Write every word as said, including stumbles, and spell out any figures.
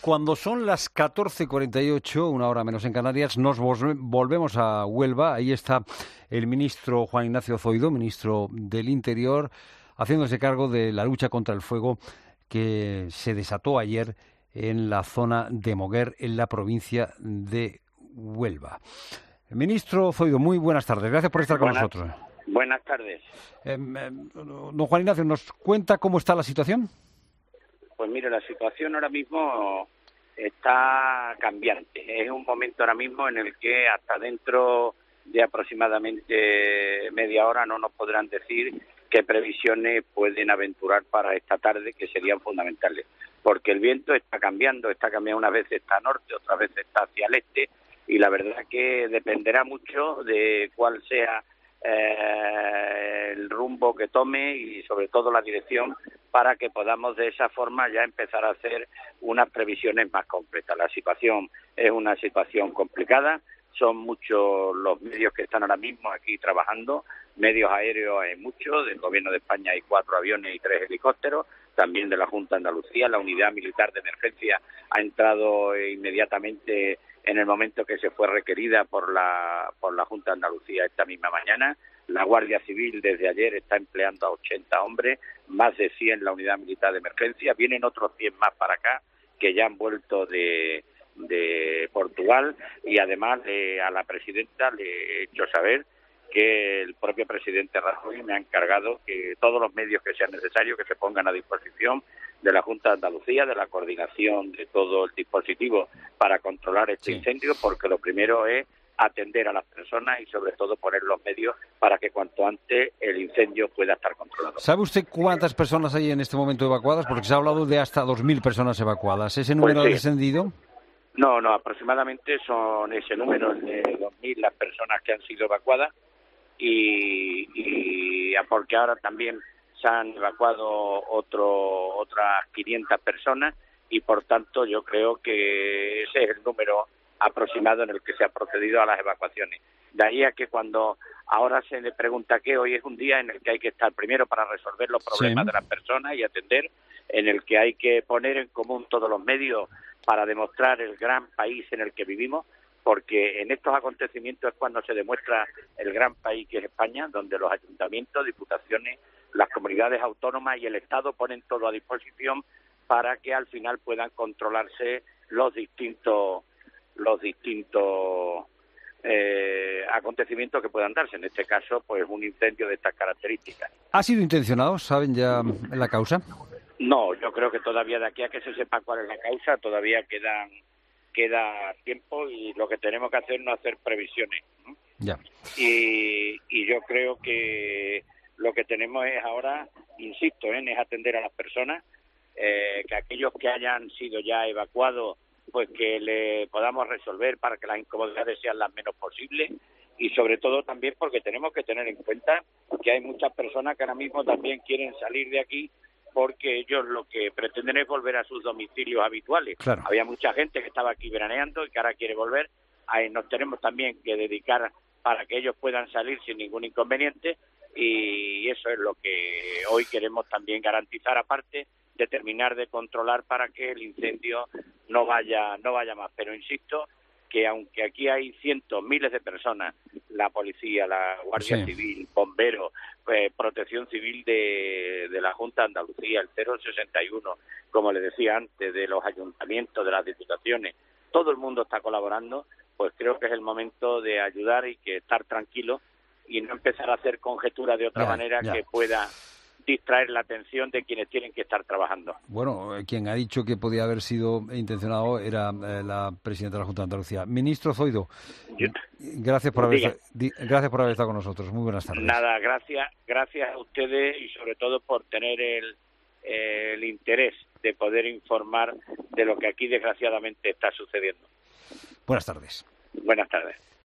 Cuando son las catorce cuarenta y ocho, una hora menos en Canarias, nos volvemos a Huelva. Ahí está el ministro Juan Ignacio Zoido, ministro del Interior, haciéndose cargo de la lucha contra el fuego que se desató ayer en la zona de Moguer, en la provincia de Huelva. Ministro Zoido, muy buenas tardes. Gracias por estar con buenas, nosotros. Buenas tardes. Eh, eh, don Juan Ignacio, ¿nos cuenta cómo está la situación? Pues mire, la situación ahora mismo está cambiante. Es un momento ahora mismo en el que hasta dentro de aproximadamente media hora no nos podrán decir qué previsiones pueden aventurar para esta tarde, que serían fundamentales. Porque el viento está cambiando, está cambiando, unas veces está a norte, otras veces está hacia el este, y la verdad que dependerá mucho de cuál sea eh, el rumbo que tome y sobre todo la dirección, para que podamos de esa forma ya empezar a hacer unas previsiones más concretas. La situación es una situación complicada, son muchos los medios que están ahora mismo aquí trabajando, medios aéreos hay muchos, del Gobierno de España hay cuatro aviones y tres helicópteros, también de la Junta de Andalucía. La unidad militar de emergencia ha entrado inmediatamente en el momento que se fue requerida por la por la Junta de Andalucía esta misma mañana. La Guardia Civil desde ayer está empleando a ochenta hombres, más de cien la unidad militar de emergencia. Vienen otros cien más para acá que ya han vuelto de, de Portugal, y además eh, a la presidenta le he hecho saber que el propio presidente Rajoy me ha encargado que todos los medios que sean necesarios que se pongan a disposición de la Junta de Andalucía, de la coordinación de todo el dispositivo para controlar este sí. incendio, porque lo primero es atender a las personas y sobre todo poner los medios para que cuanto antes el incendio pueda estar controlado. ¿Sabe usted cuántas personas hay en este momento evacuadas? Porque se ha hablado de hasta dos mil personas evacuadas. ¿Ese número pues sí. ha descendido? No, no, aproximadamente son ese número de dos mil las personas que han sido evacuadas, y, y porque ahora también se han evacuado otro, otras quinientas personas, y por tanto yo creo que ese es el número aproximado en el que se ha procedido a las evacuaciones. De ahí a que cuando ahora se le pregunta que hoy es un día en el que hay que estar primero para resolver los problemas sí. de las personas y atender, en el que hay que poner en común todos los medios para demostrar el gran país en el que vivimos, porque en estos acontecimientos es cuando se demuestra el gran país que es España, donde los ayuntamientos, diputaciones, las comunidades autónomas y el Estado ponen todo a disposición para que al final puedan controlarse los distintos los distintos eh, acontecimientos que puedan darse. En este caso, pues un incendio de estas características. ¿Ha sido intencionado? ¿Saben ya la causa? No, yo creo que todavía de aquí a que se sepa cuál es la causa, todavía quedan queda tiempo, y lo que tenemos que hacer es no hacer previsiones, ¿no? Ya. Y, y yo creo que lo que tenemos es ahora, insisto, ¿eh? es atender a las personas, eh, que aquellos que hayan sido ya evacuados, pues que le podamos resolver para que las incomodidades sean las menos posibles, y sobre todo también porque tenemos que tener en cuenta que hay muchas personas que ahora mismo también quieren salir de aquí, porque ellos lo que pretenden es volver a sus domicilios habituales. Claro. Había mucha gente que estaba aquí veraneando y que ahora quiere volver. Ahí nos tenemos también que dedicar para que ellos puedan salir sin ningún inconveniente, y eso es lo que hoy queremos también garantizar, aparte de terminar de controlar para que el incendio no vaya no vaya más. Pero insisto que aunque aquí hay cientos, miles de personas, la policía, la Guardia sí. Civil, bomberos, eh, protección civil de, de la Junta de Andalucía, el cero sesenta y uno, como le decía antes, de los ayuntamientos, de las diputaciones, todo el mundo está colaborando, pues creo que es el momento de ayudar y que estar tranquilos y no empezar a hacer conjeturas de otra ya, manera ya. que pueda distraer la atención de quienes tienen que estar trabajando. Bueno, quien ha dicho que podía haber sido intencionado era eh, la presidenta de la Junta de Andalucía. Ministro Zoido, Yo, gracias por haber di, gracias por haber estado con nosotros. Muy buenas tardes. Nada, gracias, gracias a ustedes y sobre todo por tener el, eh, el interés de poder informar de lo que aquí desgraciadamente está sucediendo. Buenas tardes. Buenas tardes.